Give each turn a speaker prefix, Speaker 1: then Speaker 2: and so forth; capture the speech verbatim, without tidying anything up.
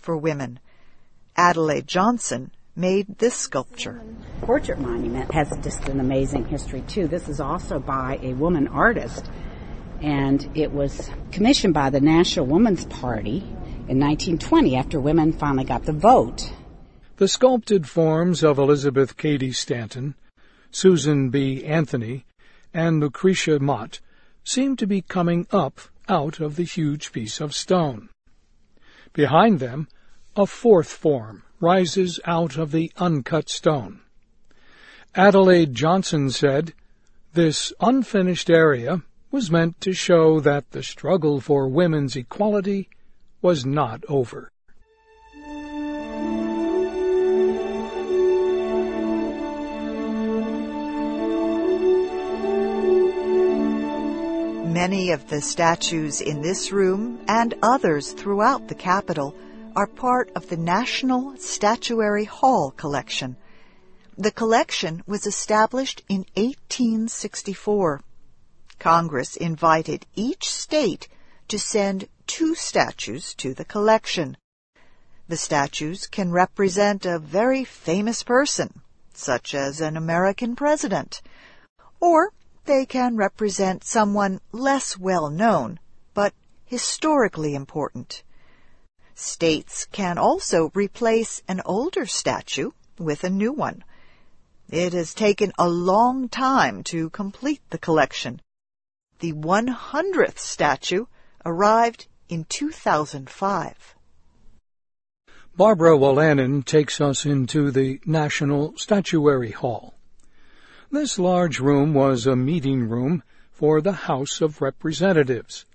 Speaker 1: for women. Adelaide Johnson made this sculpture.
Speaker 2: Portrait monument has just an amazing history, too. This is also by a woman artist, and it was commissioned by the National Woman's Party in nineteen twenty after women finally got the vote.
Speaker 3: The sculpted forms of Elizabeth Cady Stanton, Susan B. Anthony, and Lucretia Mott seem to be coming up out of the huge piece of stone. Behind them, a fourth form rises out of the uncut stone. Adelaide Johnson said, "This unfinished area was meant to show that the struggle for women's equality was not over."
Speaker 1: Many of the statues in this room and others throughout the Capitol are part of the National Statuary Hall collection. The collection was established in eighteen sixty-four. Congress invited each state to send two statues to the collection. The statues can represent a very famous person, such as an American president, or they can represent someone less well known, but historically important. States can also replace an older statue with a new one. It has taken a long time to complete the collection. The one hundredth statue arrived in two thousand five.
Speaker 3: Barbara Wolanin takes us into the National Statuary Hall. This large room was a meeting room for the House of Representatives.